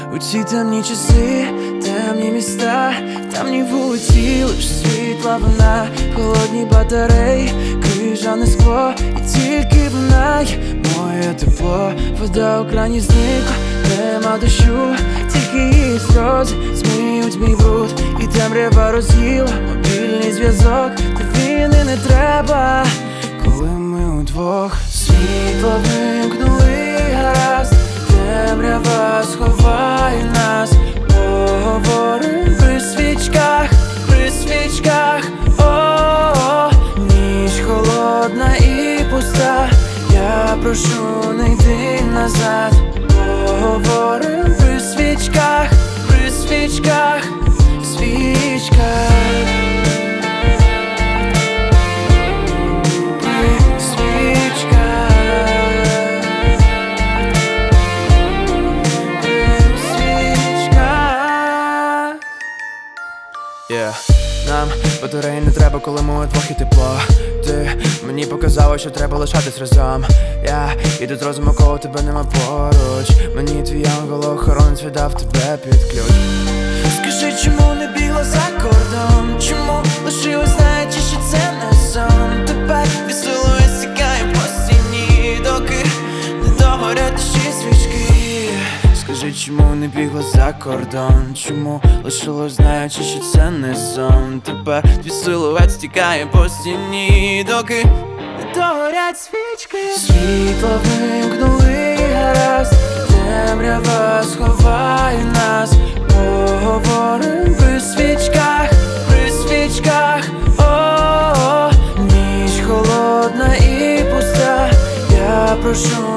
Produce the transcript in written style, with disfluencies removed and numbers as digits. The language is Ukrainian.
У ці темні часи, темні міста, темні вулиці, лиш світла вона, холодні батареї, крижане скло, і тільки вона є моє тепло. Вода у крані зникла, нема дощу, тільки її сльози змиють мій бруд, і темрява роз'їла мобільний зв'язок. Та війни не треба, коли ми удвох. Світло вимкнули, гаразд, темрява сховає нас. Поговорим при свічках, о-о-о. Ніч холодна і пуста, я прошу, не йди назад. Поговорим при свічках, свічках. Нам батареї не треба, коли ми удвох і тепло. Ти мені показала, що треба лишатись разом. Я іду з розуму, коли тебе нема поруч. Мені твій ангел-охоронець віддав тебе під ключ. Скажи, чому не бігла за кордон? Чому лишилась, знаючи, що це не сон? Тепер весело стікає по стіні, доки не догорять ще свічки. Скажи, чому не бігла за кордон? Чому лишилось, знаючи, що це не сон? Тепер твій силует стікає по стіні, доки не догорять свічки. Світло вимкнули, гаразд, темрява сховає нас. Поговорим при свічках, о-о-о. Ніч холодна і пуста, я прошу,